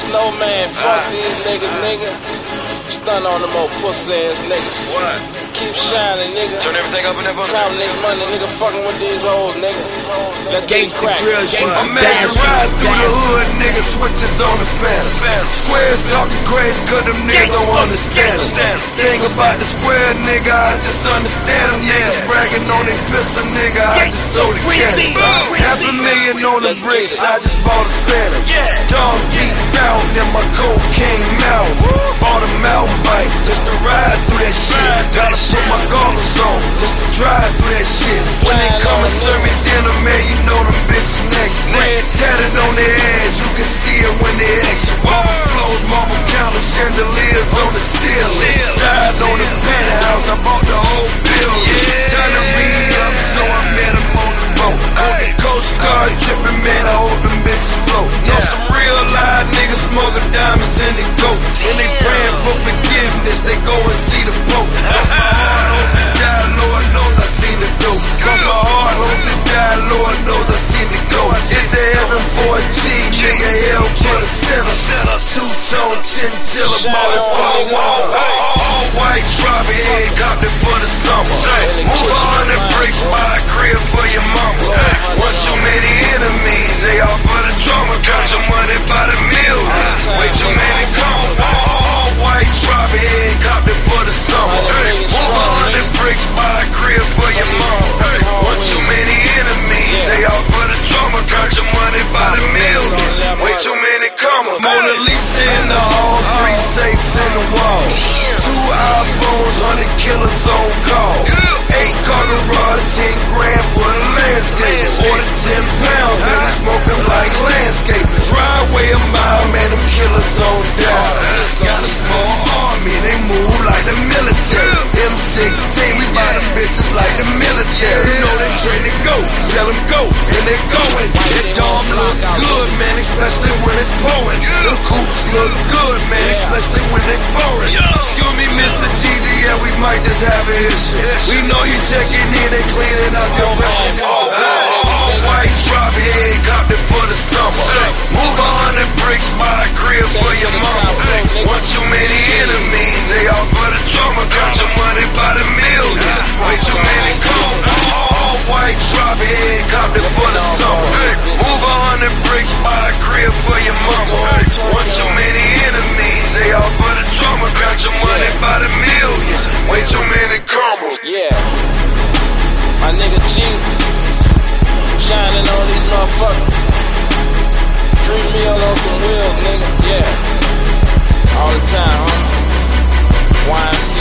Snowman, fuck these niggas, nigga. Stun on them old pussy ass niggas. What? Keep shining, nigga. Turn everything up in that book. Counting this money, nigga, fucking with these hoes, nigga. Let's get crack. Imagine ride through the hood, nigga, switches on the phantom. Squares talking crazy, cause them niggas don't understand them. Think about the square, nigga, I just understand them. Niggas bragging on their pistol, nigga, I just told the cat. $500,000 on the bricks, I just bought a phantom. Dog deep found in my cocaine mouth. Bought a mountain bike just to ride through that shit. Gotta put my goggles on just to drive through that shit. When they come and serve me dinner, man, you know them bitches naked. Red tatted on their ass, you can see it when they exit. Marble floors, marble counters, chandeliers on the ceiling. Side on the penthouse, I bought the whole building. Time to read up, so I met him on the boat. On the Coast Guard dripping, man, I hope them bitches float. Know some real live niggas smoking diamonds in the goats. And they praying for forgiveness, they go and see the Pope. Cross my heart, hope to die, Lord knows I seen the dope. Cross my heart, hope to die, Lord knows I seen the goat. It's a heaven for a G, nigga, hell for the sinner. Two-tone chinchilla, ballin' for a woman. All white, drop it, head copped it for the summer. Move 100 bricks, buy a crib for your mama. One too many enemies, they all for the drama. Count your money by the millions, way too many calls. All white, drop it, head copped it for the summer. Move 100 bricks, buy a crib for your mama. One too many enemies, they all for the drama. Count your money by the millions, way too many commas. Mona Lisa in the hall, 3 safes in the wall. 2 iPhones, 100 killers on call. 8 car garage, 10 grand for the landscape. Ordered 10 pounds, and they smoking like landscape. Driveway a mile, man, them killers on down. Got a small army, they move like the military. M16, we buy them bitches like the military. You know they train to go, tell them go, and they going. That dome look good, man, especially when it's pouring. Them coops look good, man, especially when they foreign. Excuse me, Mr. Jeezy, yeah, we might just have an issue. We know you checking in and cleaning out your record. All white, drop head, copped it for the summer. Move 100 bricks, buy a crib for your mama. One too many enemies, they all for the drama. Count your money by the millions, way too many calls. All white, drop head, copped it for the summer. Move 100 bricks, buy a crib for your mama. One too many enemies, they all for the drama. Count your money by the millions, way too many commas. Yeah, my nigga G, shining on these motherfuckers. Dream meal on some wheels, nigga. Yeah, all the time, huh? YMC.